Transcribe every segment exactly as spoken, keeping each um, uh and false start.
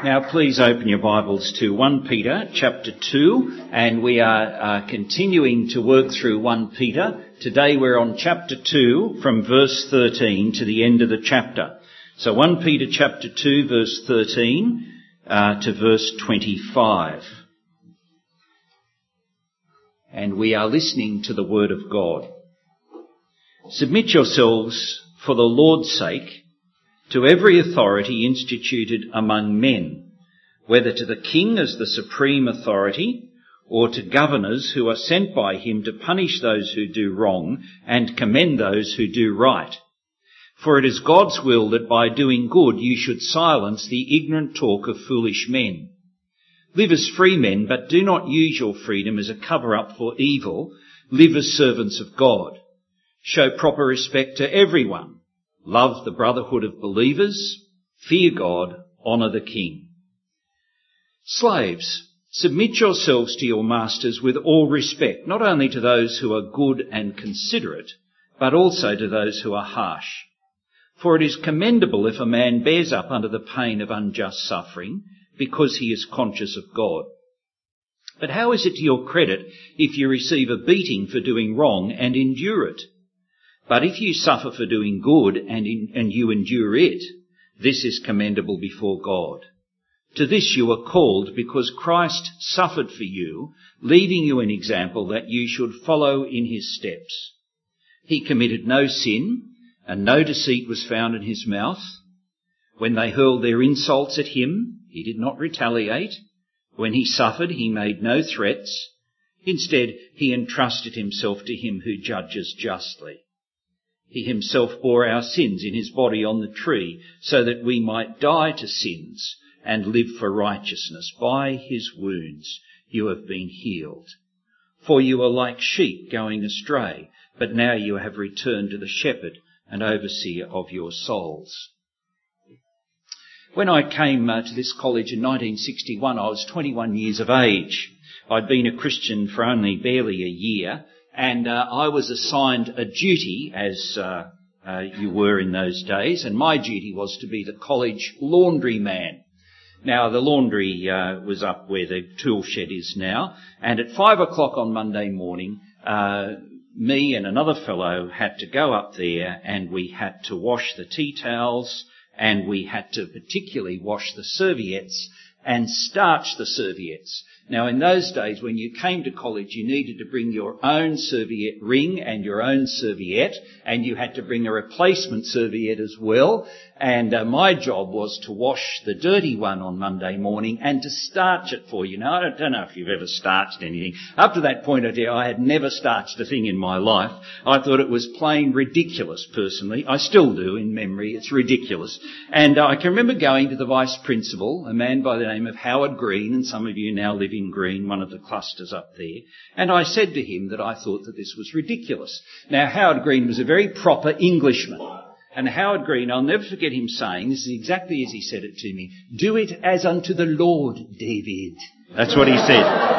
Now please open your Bibles to First Peter chapter two, and we are uh, continuing to work through First Peter. Today we're on chapter two from verse thirteen to the end of the chapter. So First Peter chapter two verse thirteen uh, to verse twenty-five. And we are listening to the word of God. Submit yourselves for the Lord's sake to every authority instituted among men, whether to the king as the supreme authority, or to governors who are sent by him to punish those who do wrong and commend those who do right. For it is God's will that by doing good you should silence the ignorant talk of foolish men. Live as free men, but do not use your freedom as a cover-up for evil. Live as servants of God. Show proper respect to everyone. Love the brotherhood of believers. Fear God. Honour the king. Slaves, submit yourselves to your masters with all respect, not only to those who are good and considerate, but also to those who are harsh. For it is commendable if a man bears up under the pain of unjust suffering, because he is conscious of God. But how is it to your credit if you receive a beating for doing wrong and endure it? But if you suffer for doing good and, in, and you endure it, this is commendable before God. To this you are called because Christ suffered for you, leaving you an example that you should follow in his steps. He committed no sin, and no deceit was found in his mouth. When they hurled their insults at him, he did not retaliate. When he suffered, he made no threats. Instead, he entrusted himself to him who judges justly. He himself bore our sins in his body on the tree, so that we might die to sins and live for righteousness. By his wounds you have been healed. For you are like sheep going astray, but now you have returned to the shepherd and overseer of your souls. When I came uh, to this college in nineteen sixty-one, I was twenty-one years of age. I'd been a Christian for only barely a year, and uh, I was assigned a duty, as uh, uh, you were in those days, and my duty was to be the college laundry man. Now, the laundry uh, was up where the tool shed is now, and at five o'clock on Monday morning, uh, me and another fellow had to go up there, and we had to wash the tea towels, and we had to particularly wash the serviettes and starch the serviettes. Now, in those days, when you came to college, you needed to bring your own serviette ring and your own serviette, and you had to bring a replacement serviette as well. And uh, my job was to wash the dirty one on Monday morning and to starch it for you. Now, I don't, don't know if you've ever starched anything. Up to that point, I had never starched a thing in my life. I thought it was plain ridiculous, personally. I still do in memory. It's ridiculous. And uh, I can remember going to the vice principal, a man by the name of Howard Green, and some of you now live in Green, one of the clusters up there, and I said to him that I thought that this was ridiculous. Now, Howard Green was a very proper Englishman, and Howard Green, I'll never forget him saying, this is exactly as he said it to me, "Do it as unto the Lord, David." That's what he said.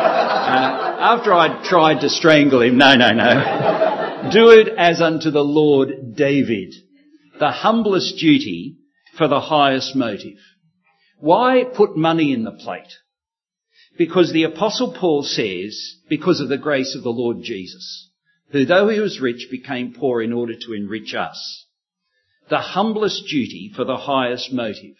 Uh, after I'd tried to strangle him, no, no, no. Do it as unto the Lord, David. The humblest duty for the highest motive. Why put money in the plate? Because the Apostle Paul says, because of the grace of the Lord Jesus, who though he was rich became poor in order to enrich us. The humblest duty for the highest motive.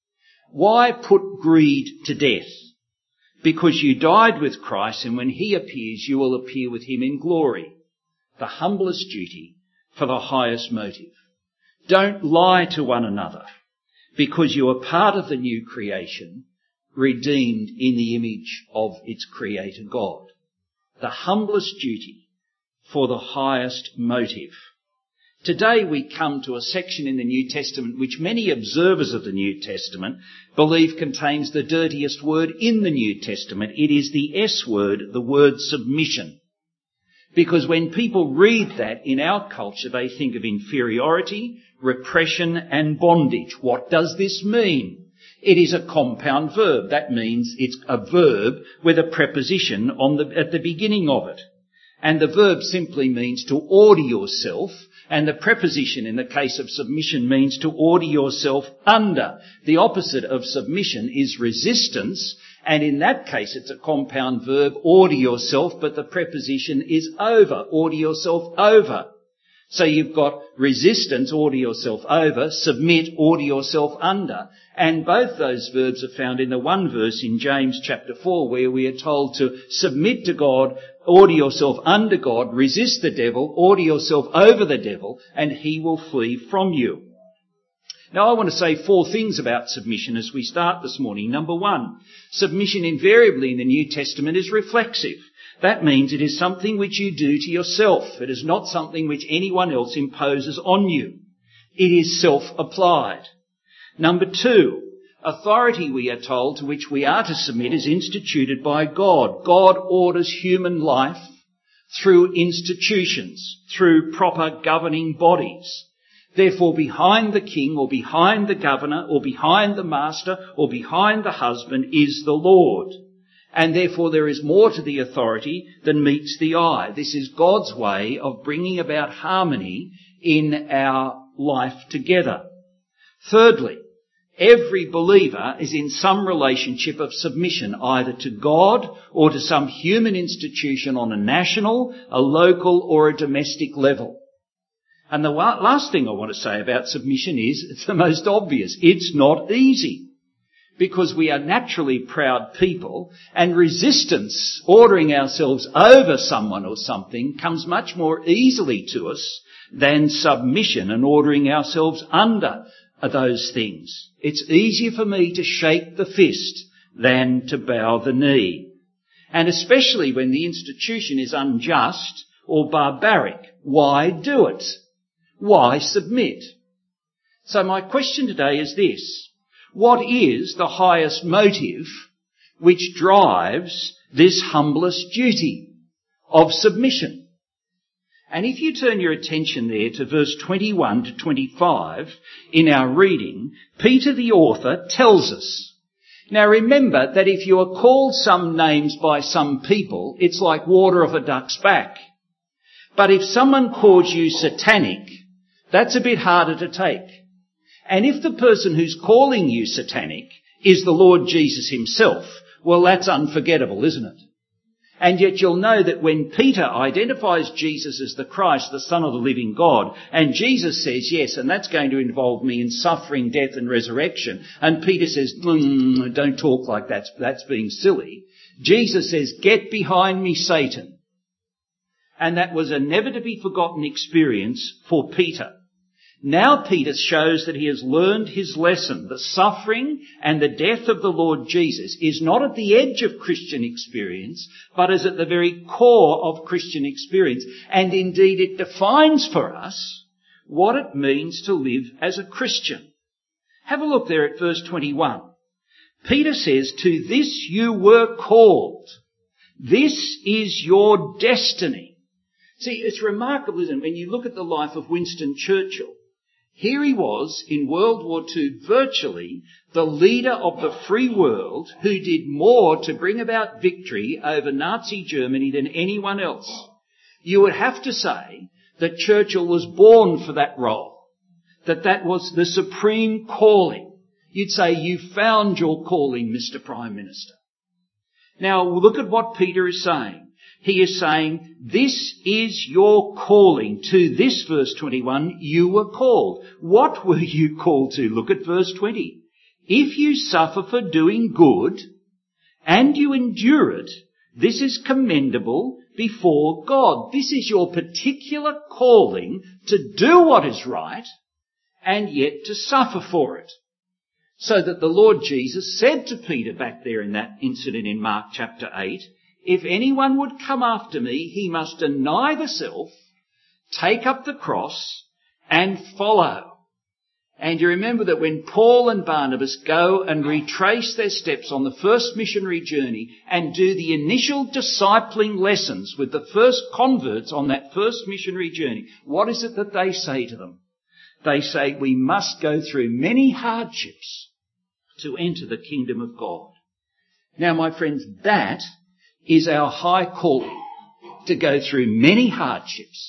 Why put greed to death? Because you died with Christ, and when he appears, you will appear with him in glory. The humblest duty for the highest motive. Don't lie to one another, because you are part of the new creation, redeemed in the image of its creator God. The humblest duty for the highest motive. Today we come to a section in the New Testament which many observers of the New Testament believe contains the dirtiest word in the New Testament. It is the S word, the word submission. Because when people read that in our culture, they think of inferiority, repression and bondage. What does this mean? It is a compound verb. That means it's a verb with a preposition on the, at the beginning of it. And the verb simply means to order yourself And the preposition in the case of submission means to order yourself under. The opposite of submission is resistance, and in that case it's a compound verb, order yourself, but the preposition is over, order yourself over. So you've got resistance, order yourself over, submit, order yourself under. And both those verbs are found in the one verse in James chapter four, where we are told to submit to God, order yourself under God, resist the devil, order yourself over the devil, and he will flee from you. Now I want to say four things about submission as we start this morning. Number one, submission invariably in the New Testament is reflexive. That means it is something which you do to yourself. It is not something which anyone else imposes on you. It is self-applied. Number two, authority, we are told, to which we are to submit is instituted by God. God orders human life through institutions, through proper governing bodies. Therefore, behind the king or behind the governor or behind the master or behind the husband is the Lord. And therefore there is more to the authority than meets the eye. This is God's way of bringing about harmony in our life together. Thirdly, every believer is in some relationship of submission, either to God or to some human institution on a national, a local or a domestic level. And the last thing I want to say about submission is, it's the most obvious, it's not easy. Because we are naturally proud people, and resistance, ordering ourselves over someone or something, comes much more easily to us than submission and ordering ourselves under those things. It's easier for me to shake the fist than to bow the knee. And especially when the institution is unjust or barbaric, why do it? Why submit? So my question today is this. What is the highest motive which drives this humblest duty of submission? And if you turn your attention there to verse twenty-one to twenty-five in our reading, Peter the author tells us. Now remember that if you are called some names by some people, it's like water off a duck's back. But if someone calls you satanic, that's a bit harder to take. And if the person who's calling you satanic is the Lord Jesus himself, well, that's unforgettable, isn't it? And yet you'll know that when Peter identifies Jesus as the Christ, the Son of the living God, and Jesus says, yes, and that's going to involve me in suffering, death and resurrection, and Peter says, mm, don't talk like that, that's being silly. Jesus says, get behind me, Satan. And that was a never-to-be-forgotten experience for Peter. Now Peter shows that he has learned his lesson. The suffering and the death of the Lord Jesus is not at the edge of Christian experience, but is at the very core of Christian experience. And indeed it defines for us what it means to live as a Christian. Have a look there at verse twenty-one. Peter says, to this you were called. This is your destiny. See, it's remarkable, isn't it, when you look at the life of Winston Churchill. Here he was in World War Two, virtually the leader of the free world who did more to bring about victory over Nazi Germany than anyone else. You would have to say that Churchill was born for that role, that that was the supreme calling. You'd say, you found your calling, Mister Prime Minister. Now look at what Peter is saying. He is saying, this is your calling. To this, verse twenty-one, you were called. What were you called to? Look at verse twenty. If you suffer for doing good, and you endure it, this is commendable before God. This is your particular calling to do what is right, and yet to suffer for it. So that the Lord Jesus said to Peter back there in that incident in Mark chapter eight, if anyone would come after me, he must deny the self, take up the cross, and follow. And you remember that when Paul and Barnabas go and retrace their steps on the first missionary journey and do the initial discipling lessons with the first converts on that first missionary journey, what is it that they say to them? They say, we must go through many hardships to enter the kingdom of God. Now, my friends, that is our high calling, to go through many hardships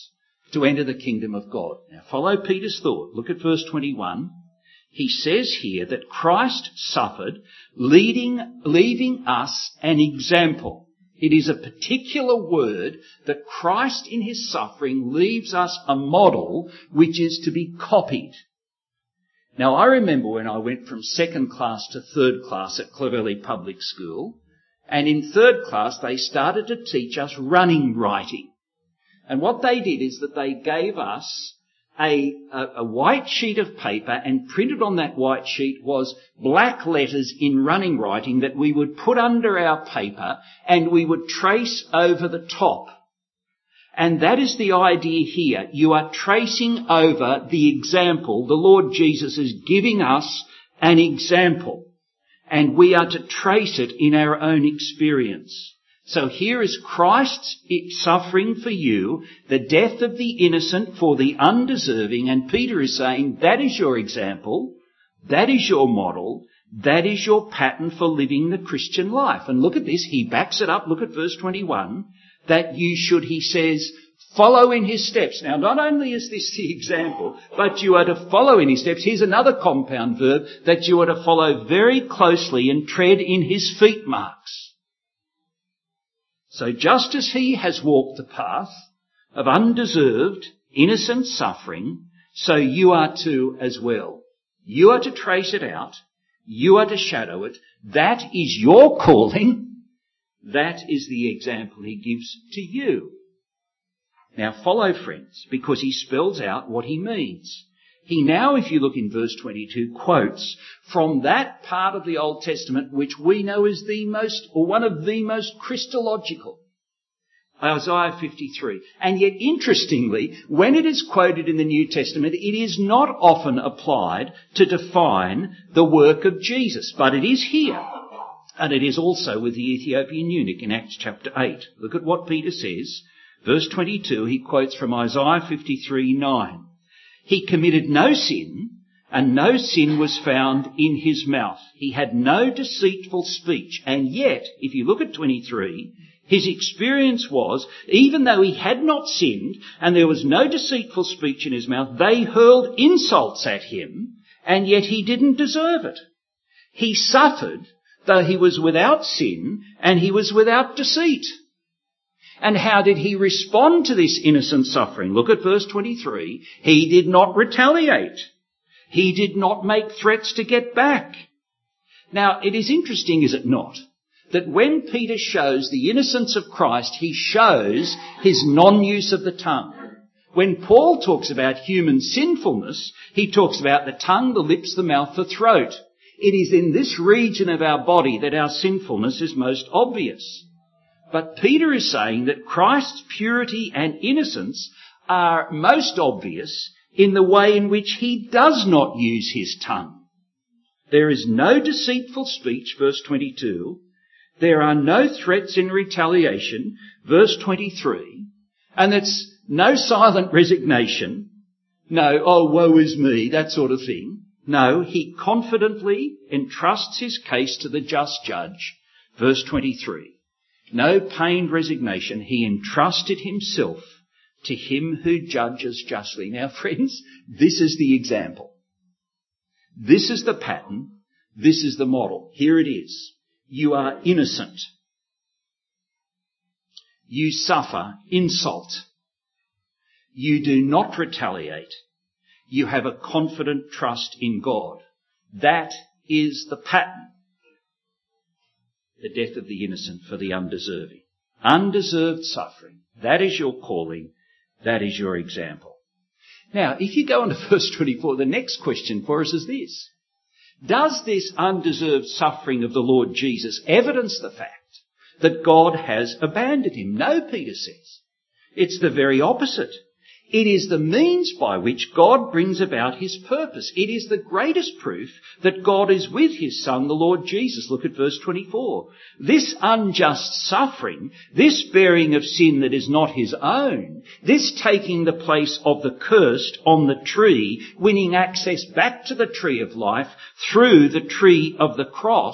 to enter the kingdom of God. Now follow Peter's thought. Look at verse twenty-one. He says here that Christ suffered, leading, leaving us an example. It is a particular word that Christ in his suffering leaves us a model which is to be copied. Now I remember when I went from second class to third class at Clovelly Public School, and in third class they started to teach us running writing. And what they did is that they gave us a, a, a white sheet of paper, and printed on that white sheet was black letters in running writing that we would put under our paper and we would trace over the top. And that is the idea here. You are tracing over the example. The Lord Jesus is giving us an example, and we are to trace it in our own experience. So here is Christ's suffering for you, the death of the innocent for the undeserving, and Peter is saying that is your example, that is your model, that is your pattern for living the Christian life. And look at this, he backs it up, look at verse twenty-one, that you should, he says, follow in his steps. Now not only is this the example, but you are to follow in his steps. Here's another compound verb, that you are to follow very closely and tread in his feet marks. So just as he has walked the path of undeserved, innocent suffering, so you are to as well. You are to trace it out. You are to shadow it. That is your calling. That is the example he gives to you. Now follow, friends, because he spells out what he means. He now, if you look in verse twenty-two, quotes from that part of the Old Testament which we know is the most, or one of the most Christological, Isaiah fifty-three. And yet, interestingly, when it is quoted in the New Testament, it is not often applied to define the work of Jesus, but it is here. And it is also with the Ethiopian eunuch in Acts chapter eight. Look at what Peter says. Verse twenty-two, he quotes from Isaiah fifty-three nine. He committed no sin, and no sin was found in his mouth. He had no deceitful speech. And yet, if you look at twenty-three, his experience was, even though he had not sinned, and there was no deceitful speech in his mouth, they hurled insults at him, and yet he didn't deserve it. He suffered, though he was without sin, and he was without deceit. And how did he respond to this innocent suffering? Look at verse twenty-three. He did not retaliate. He did not make threats to get back. Now, it is interesting, is it not, that when Peter shows the innocence of Christ, he shows his non-use of the tongue. When Paul talks about human sinfulness, he talks about the tongue, the lips, the mouth, the throat. It is in this region of our body that our sinfulness is most obvious. But Peter is saying that Christ's purity and innocence are most obvious in the way in which he does not use his tongue. There is no deceitful speech, verse twenty-two. There are no threats in retaliation, verse twenty-three. And it's no silent resignation. No, oh, woe is me, that sort of thing. No, he confidently entrusts his case to the just judge, verse twenty-three. No pained resignation. He entrusted himself to him who judges justly. Now, friends, this is the example. This is the pattern. This is the model. Here it is. You are innocent. You suffer insult. You do not retaliate. You have a confident trust in God. That is the pattern. The death of the innocent for the undeserving. Undeserved suffering. That is your calling. That is your example. Now, if you go on to verse twenty-four, the next question for us is this. Does this undeserved suffering of the Lord Jesus evidence the fact that God has abandoned him? No, Peter says. It's the very opposite. It is the means by which God brings about his purpose. It is the greatest proof that God is with his Son, the Lord Jesus. Look at verse twenty-four. This unjust suffering, this bearing of sin that is not his own, this taking the place of the cursed on the tree, winning access back to the tree of life through the tree of the cross,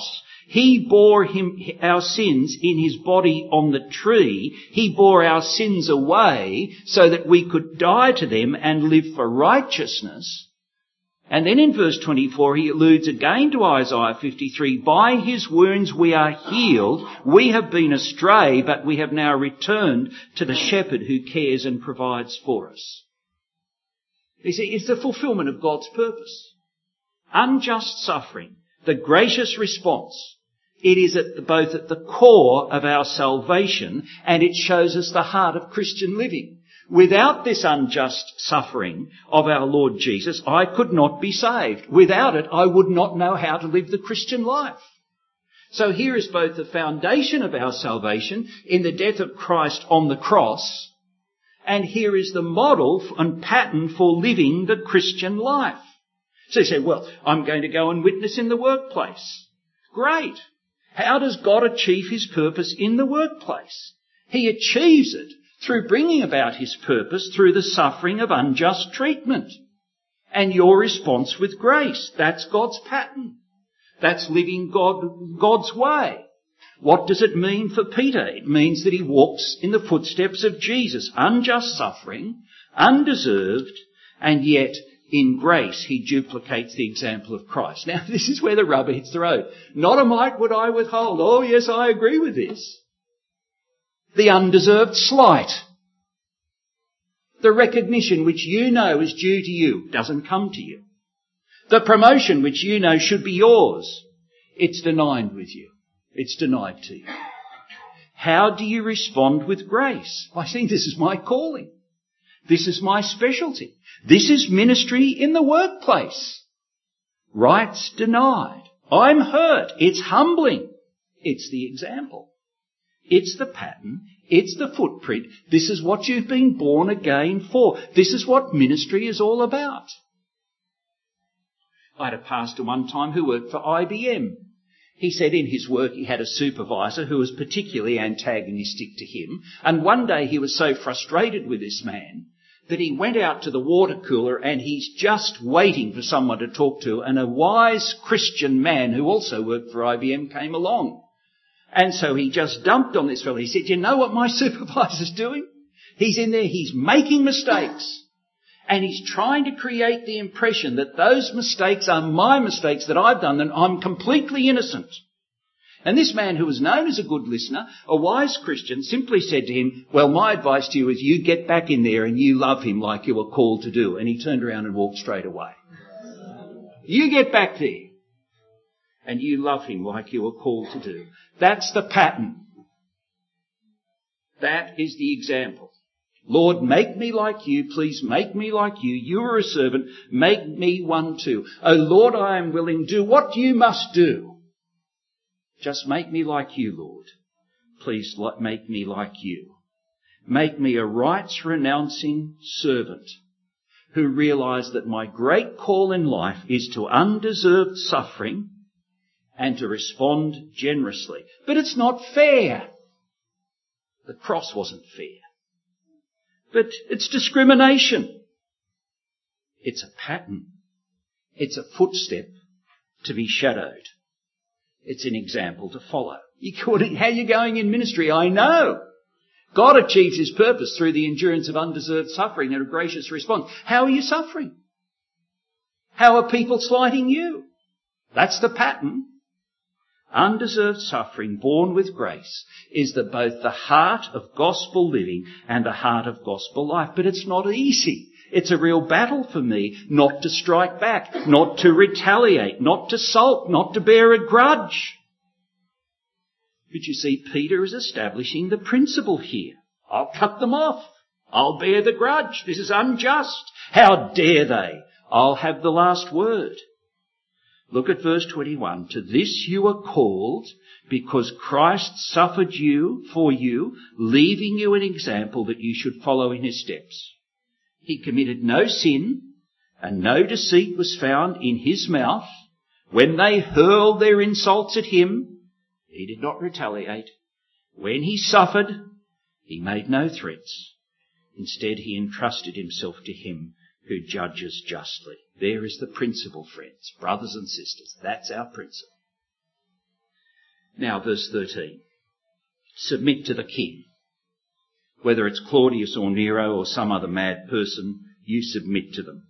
He bore him, our sins in his body on the tree. He bore our sins away so that we could die to them and live for righteousness. And then in verse twenty-four he alludes again to Isaiah fifty-three. By his wounds we are healed. We have been astray, but we have now returned to the shepherd who cares and provides for us. You see, it's the fulfilment of God's purpose. Unjust suffering, the gracious response. It is at the, both at the core of our salvation, and it shows us the heart of Christian living. Without this unjust suffering of our Lord Jesus, I could not be saved. Without it, I would not know how to live the Christian life. So here is both the foundation of our salvation in the death of Christ on the cross, and here is the model and pattern for living the Christian life. So you say, well, I'm going to go and witness in the workplace. Great. How does God achieve his purpose in the workplace? He achieves it through bringing about his purpose through the suffering of unjust treatment. And your response with grace. That's God's pattern. That's living God, God's way. What does it mean for Peter? It means that he walks in the footsteps of Jesus. Unjust suffering, undeserved, and yet in grace he duplicates the example of Christ. Now this is where the rubber hits the road. Not a mite would I withhold. Oh yes, I agree with this. The undeserved slight. The recognition which you know is due to you doesn't come to you. The promotion which you know should be yours, it's denied with you. It's denied to you. How do you respond with grace? I think this is my calling. This is my specialty. This is ministry in the workplace. Rights denied. I'm hurt. It's humbling. It's the example. It's the pattern. It's the footprint. This is what you've been born again for. This is what ministry is all about. I had a pastor one time who worked for I B M. He said in his work he had a supervisor who was particularly antagonistic to him. And one day he was so frustrated with this man that he went out to the water cooler and he's just waiting for someone to talk to. And a wise Christian man who also worked for I B M came along. And so he just dumped on this fellow. He said, you know what my supervisor's doing? He's in there, he's making mistakes. And he's trying to create the impression that those mistakes are my mistakes that I've done, and I'm completely innocent. And this man, who was known as a good listener, a wise Christian, simply said to him, well, my advice to you is you get back in there and you love him like you were called to do. And he turned around and walked straight away. You get back there and you love him like you were called to do. That's the pattern. That is the example. Lord, make me like you. Please make me like you. You are a servant. Make me one too. Oh, Lord, I am willing. Do what you must do. Just make me like you, Lord. Please make me like you. Make me a rights-renouncing servant who realises that my great call in life is to undeserved suffering and to respond generously. But it's not fair. The cross wasn't fair. But it's discrimination. It's a pattern. It's a footstep to be shadowed. It's an example to follow. You call it, how are you going in ministry? I know. God achieves his purpose through the endurance of undeserved suffering and a gracious response. How are you suffering? How are people slighting you? That's the pattern. Undeserved suffering born with grace is the, both the heart of gospel living and the heart of gospel life. But it's not easy. It's a real battle for me not to strike back, not to retaliate, not to sulk, not to bear a grudge. But you see, Peter is establishing the principle here. I'll cut them off. I'll bear the grudge. This is unjust. How dare they? I'll have the last word. Look at verse twenty-one. To this you are called, because Christ suffered you for you, leaving you an example that you should follow in his steps. He committed no sin, and no deceit was found in his mouth. When they hurled their insults at him, he did not retaliate. When he suffered, he made no threats. Instead, he entrusted himself to him who judges justly. There is the principle, friends, brothers and sisters. That's our principle. Now, verse thirteen. Submit to the king. Whether it's Claudius or Nero or some other mad person, you submit to them.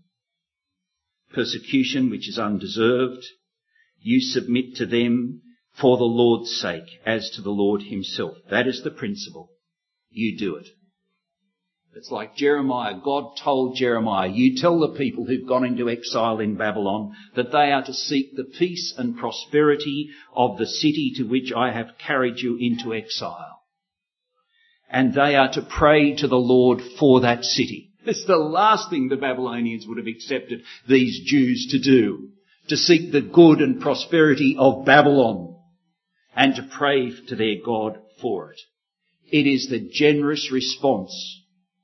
Persecution which is undeserved, you submit to them for the Lord's sake, as to the Lord himself. That is the principle. You do it. It's like Jeremiah. God told Jeremiah, you tell the people who've gone into exile in Babylon that they are to seek the peace and prosperity of the city to which I have carried you into exile. And they are to pray to the Lord for that city. It's the last thing the Babylonians would have accepted these Jews to do, to seek the good and prosperity of Babylon and to pray to their God for it. It is the generous response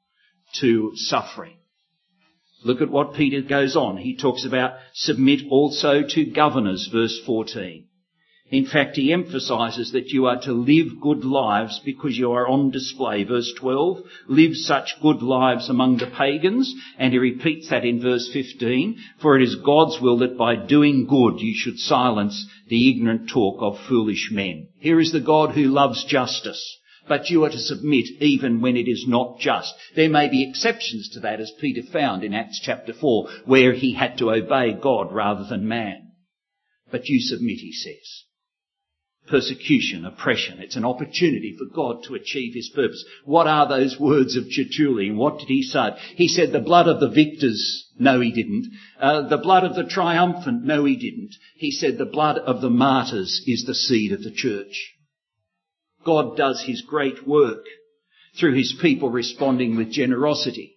to suffering. Look at what Peter goes on. He talks about submit also to governors, verse fourteen. In fact, he emphasises that you are to live good lives because you are on display. Verse twelve, live such good lives among the pagans. And he repeats that in verse fifteen, for it is God's will that by doing good you should silence the ignorant talk of foolish men. Here is the God who loves justice, but you are to submit even when it is not just. There may be exceptions to that, as Peter found in Acts chapter four, where he had to obey God rather than man. But you submit, he says. Persecution, oppression, it's an opportunity for God to achieve his purpose. What are those words of Tertullian? What did he say? He said the blood of the victors, no he didn't. Uh, the blood of the triumphant, no he didn't. He said the blood of the martyrs is the seed of the church. God does his great work through his people responding with generosity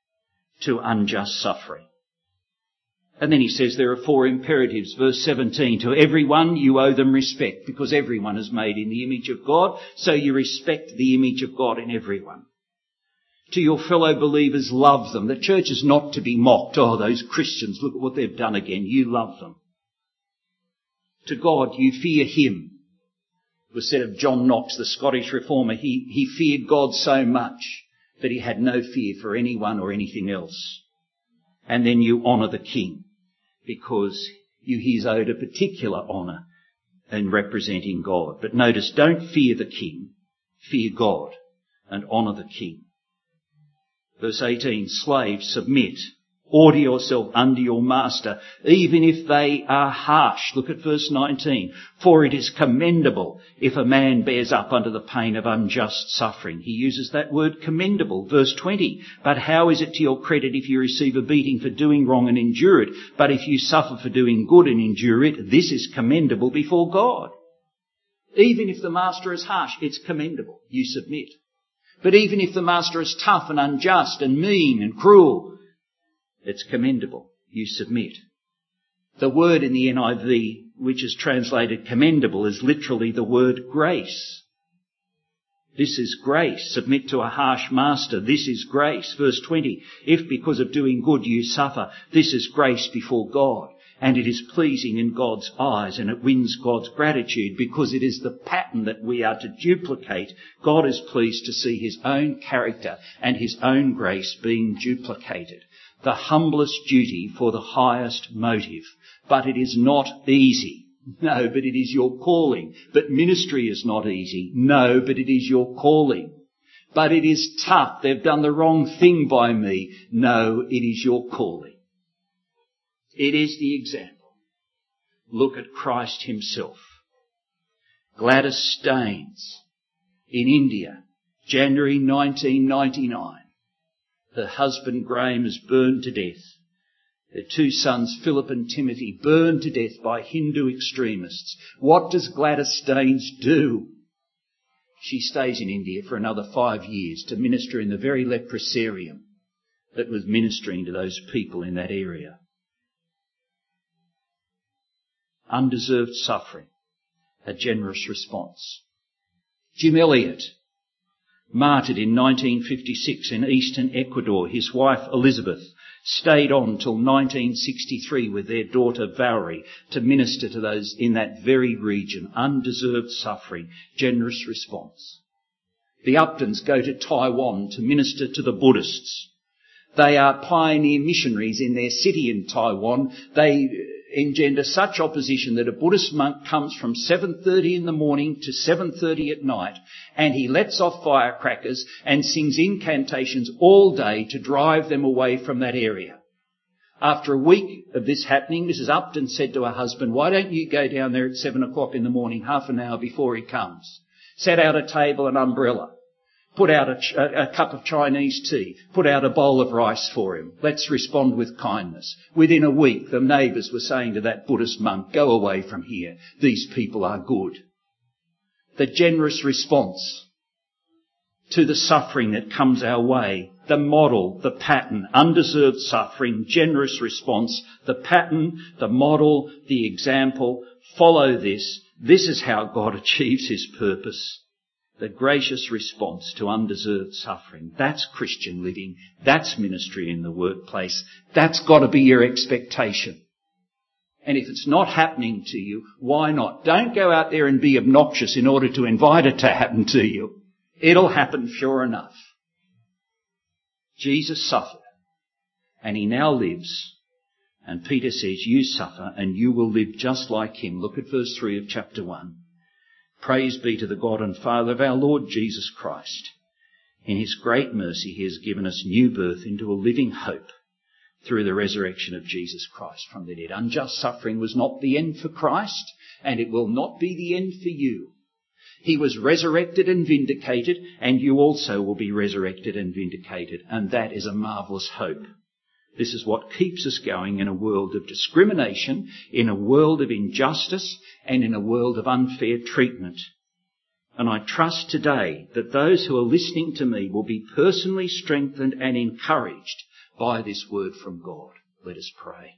to unjust suffering. And then he says there are four imperatives. Verse seventeen, to everyone you owe them respect, because everyone is made in the image of God, so you respect the image of God in everyone. To your fellow believers, love them. The church is not to be mocked. Oh, those Christians, look at what they've done again. You love them. To God, you fear him. It was said of John Knox, the Scottish reformer, he, he feared God so much that he had no fear for anyone or anything else. And then you honour the king, because you he's owed a particular honour in representing God. But notice, don't fear the king, fear God and honour the king. Verse eighteen, slaves, submit. Order yourself under your master, even if they are harsh. Look at verse nineteen. For it is commendable if a man bears up under the pain of unjust suffering. He uses that word commendable. Verse twenty. But how is it to your credit if you receive a beating for doing wrong and endure it? But if you suffer for doing good and endure it, this is commendable before God. Even if the master is harsh, it's commendable. You submit. But even if the master is tough and unjust and mean and cruel, it's commendable. You submit. The word in the N I V, which is translated commendable, is literally the word grace. This is grace. Submit to a harsh master. This is grace. Verse twenty. If because of doing good you suffer, this is grace before God. And it is pleasing in God's eyes, and it wins God's gratitude because it is the pattern that we are to duplicate. God is pleased to see his own character and his own grace being duplicated. The humblest duty for the highest motive. But it is not easy. No, but it is your calling. But ministry is not easy. No, but it is your calling. But it is tough. They've done the wrong thing by me. No, it is your calling. It is the example. Look at Christ himself. Gladys Staines in India, January nineteen ninety-nine. Her husband Graham is burned to death. Their two sons, Philip and Timothy, burned to death by Hindu extremists. What does Gladys Staines do? She stays in India for another five years to minister in the very leprosarium that was ministering to those people in that area. Undeserved suffering, a generous response. Jim Elliot, martyred in nineteen fifty-six in eastern Ecuador. His wife Elizabeth stayed on till nineteen sixty-three with their daughter Valerie to minister to those in that very region. Undeserved suffering, generous response. The Uptons go to Taiwan to minister to the Buddhists. They are pioneer missionaries in their city in Taiwan. They engender such opposition that a Buddhist monk comes from seven thirty in the morning to seven thirty at night and he lets off firecrackers and sings incantations all day to drive them away from that area. After a week of this happening, Missus Upton said to her husband, "Why don't you go down there at seven o'clock in the morning, half an hour before he comes? Set out a table and umbrella. Put out a, ch- a cup of Chinese tea. Put out a bowl of rice for him. Let's respond with kindness." Within a week, the neighbours were saying to that Buddhist monk, "Go away from here. These people are good." The generous response to the suffering that comes our way, the model, the pattern, undeserved suffering, generous response, the pattern, the model, the example. Follow this. This is how God achieves his purpose. The gracious response to undeserved suffering. That's Christian living. That's ministry in the workplace. That's got to be your expectation. And if it's not happening to you, why not? Don't go out there and be obnoxious in order to invite it to happen to you. It'll happen sure enough. Jesus suffered and he now lives. And Peter says, you suffer and you will live just like him. Look at verse three of chapter one. Praise be to the God and Father of our Lord Jesus Christ. In his great mercy he has given us new birth into a living hope through the resurrection of Jesus Christ from the dead. Unjust suffering was not the end for Christ, and it will not be the end for you. He was resurrected and vindicated, and you also will be resurrected and vindicated, and that is a marvellous hope. This is what keeps us going in a world of discrimination, in a world of injustice, and in a world of unfair treatment. And I trust today that those who are listening to me will be personally strengthened and encouraged by this word from God. Let us pray.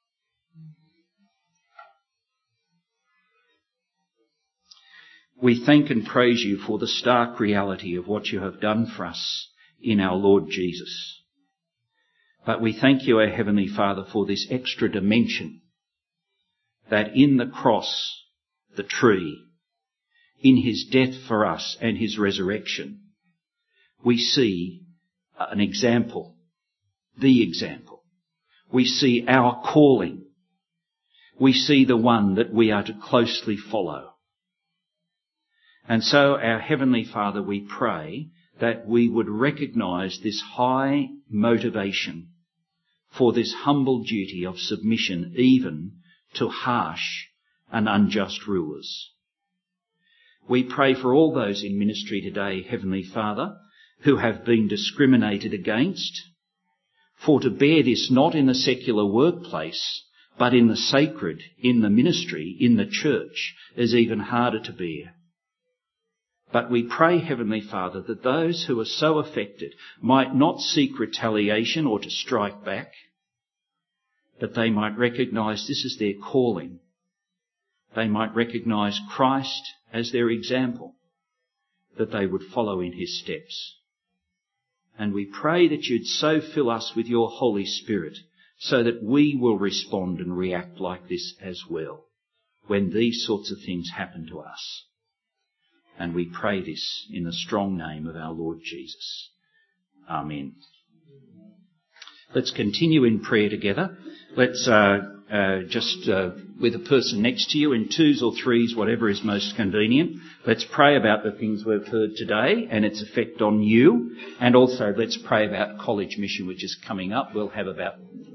We thank and praise you for the stark reality of what you have done for us in our Lord Jesus. But we thank you, our Heavenly Father, for this extra dimension that in the cross, the tree, in his death for us and his resurrection, we see an example, the example. We see our calling. We see the one that we are to closely follow. And so, our Heavenly Father, we pray that we would recognise this high motivation for this humble duty of submission even to harsh and unjust rulers. We pray for all those in ministry today, Heavenly Father, who have been discriminated against, for to bear this not in the secular workplace, but in the sacred, in the ministry, in the church, is even harder to bear. But we pray, Heavenly Father, that those who are so affected might not seek retaliation or to strike back, but they might recognise this is their calling. They might recognise Christ as their example, that they would follow in his steps. And we pray that you'd so fill us with your Holy Spirit so that we will respond and react like this as well when these sorts of things happen to us. And we pray this in the strong name of our Lord Jesus. Amen. Let's continue in prayer together. Let's uh, uh, just, uh, with a person next to you in twos or threes, whatever is most convenient, let's pray about the things we've heard today and its effect on you. And also let's pray about college mission, which is coming up. We'll have about...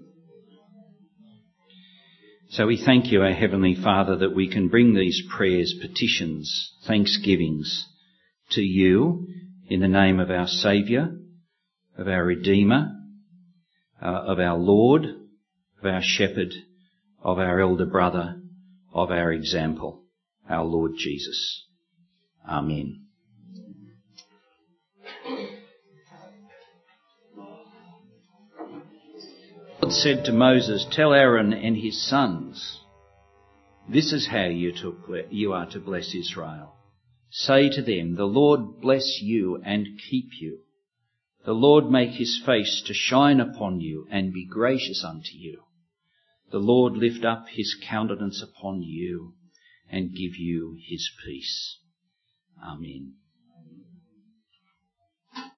So we thank you, our Heavenly Father, that we can bring these prayers, petitions, thanksgivings to you in the name of our Saviour, of our Redeemer, uh, of our Lord, of our Shepherd, of our elder brother, of our example, our Lord Jesus. Amen. God said to Moses, tell Aaron and his sons, this is how you, to, you are to bless Israel. Say to them, the Lord bless you and keep you. The Lord make his face to shine upon you and be gracious unto you. The Lord lift up his countenance upon you and give you his peace. Amen.